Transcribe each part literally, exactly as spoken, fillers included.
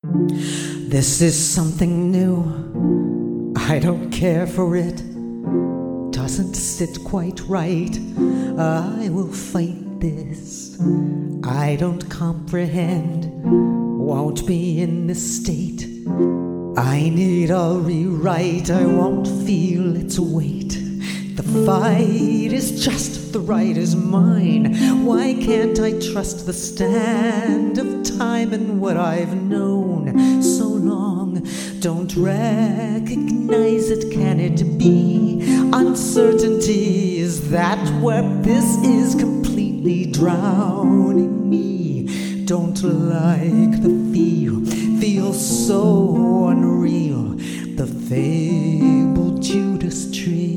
This is something new, I don't care for it. Doesn't sit quite right, I will fight this. I don't comprehend, won't be in this state. I need a rewrite, I won't feel its weight. The fight is just the right is mine. Why can't I trust the stand of time and what I've known so long? Don't recognize it, can it be? Uncertainty, is that where this is completely drowning me? Don't like the feel, feels so unreal. The fabled Judas tree.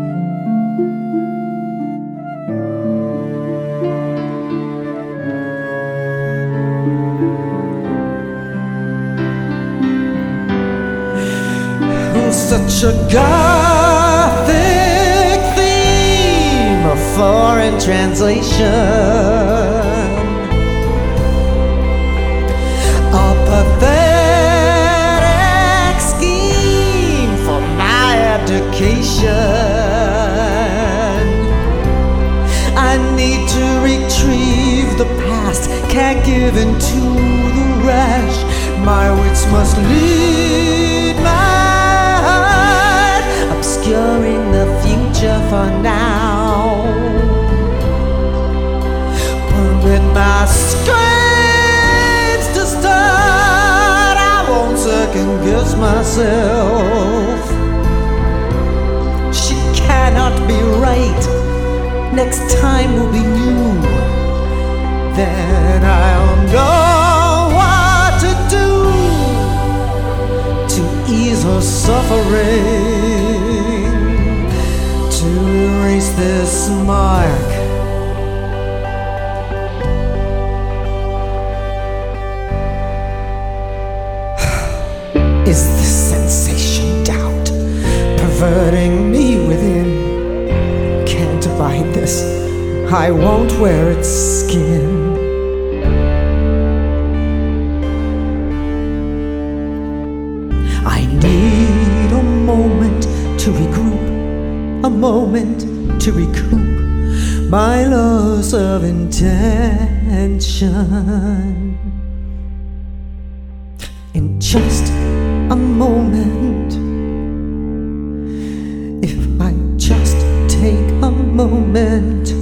Such a gothic theme, a foreign translation, a pathetic scheme for my abdication. I need to retrieve the past, can't give in to the rash. My wits must lead my obscuring the future for now. Permit my screams to start, I won't second guess myself. She cannot be right, next time will be new. Then I'll know what to do to ease her suffering, to erase this mark. Is this sensation doubt perverting me within? Can't abide this, I won't wear its skin. I need a moment to regroup, a moment to recoup my loss of intention. In just a moment, if I just take a moment.